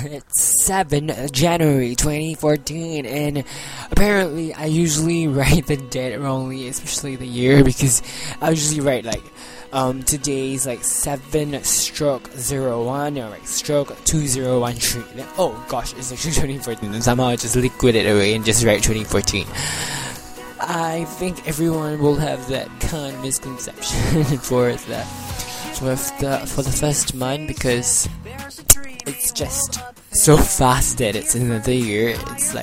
It's 7 January 2014, and apparently I usually write the date wrongly, especially the year, because I usually write like today's like 7/01 or like stroke 2013. Then, oh gosh, it's actually 2014, and somehow I just liquid it away and just write 2014. I think everyone will have that kind of misconception for the first month, because it's just so fast that it's another year.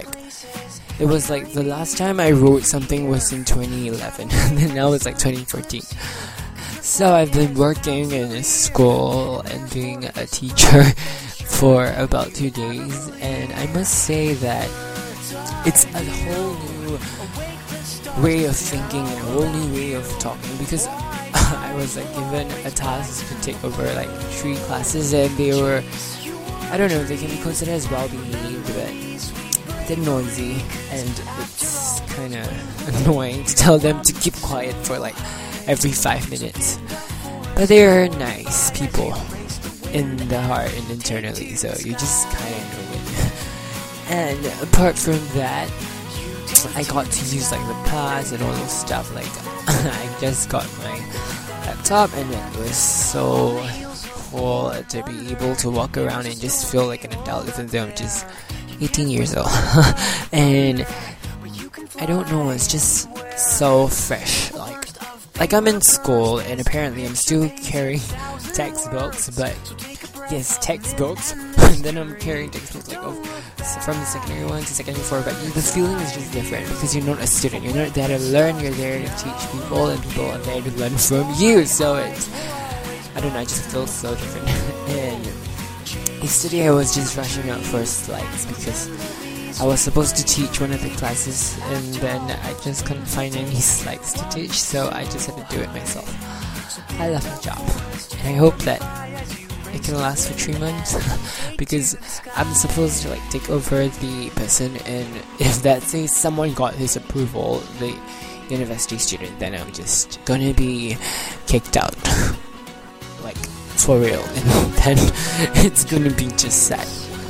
It was like the last time I wrote something was in 2011 and then now it's like 2014. So I've been working in a school and being a teacher for about 2 days, and I must say that it's a whole new way of thinking and a whole new way of talking, because I was like given a task to take over like 3 classes, and they were, I don't know, they can be considered as well-behaved, but they're noisy, and it's kind of annoying to tell them to keep quiet for like every 5 minutes. But they're nice people in the heart and internally, so you just kind of know it. And apart from that, I got to use like the pads and all those stuff. Like I just got my laptop, and it was so cool to be able to walk around and just feel like an adult, even though I'm just 18 years old. And I don't know, it's just so fresh. Like I'm in school, and apparently I'm still carrying textbooks, but yes, textbooks. And then I'm carrying textbooks like from the secondary 1 to secondary 4, but the feeling is just different because you're not a student. You're not there to learn. You're there to teach people, and people are there to learn from you. So it's, I don't know, I just feel so different. And yesterday I was just rushing out for slides because I was supposed to teach one of the classes, and then I just couldn't find any slides to teach, so I just had to do it myself. I love my job, and I hope that it can last for 3 months because I'm supposed to like take over the person, and if that says someone got his approval, the university student, then I'm just gonna be kicked out. Like for real, and then it's gonna be just sad.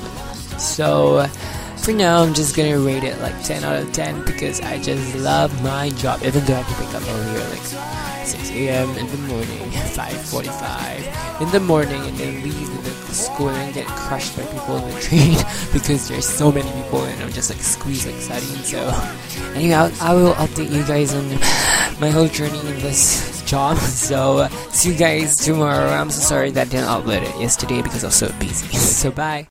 So for now, I'm just gonna rate it like 10 out of 10 because I just love my job, even though I have to wake up earlier, like 6 a.m. in the morning, 5:45 in the morning, and then leave the school and get crushed by people in the train because there's so many people, and I'm just like squeezed like sardines. So anyway, I will update you guys on my whole journey in this job. So see you guys tomorrow. I'm so sorry that I didn't upload it yesterday because I was so busy. So bye.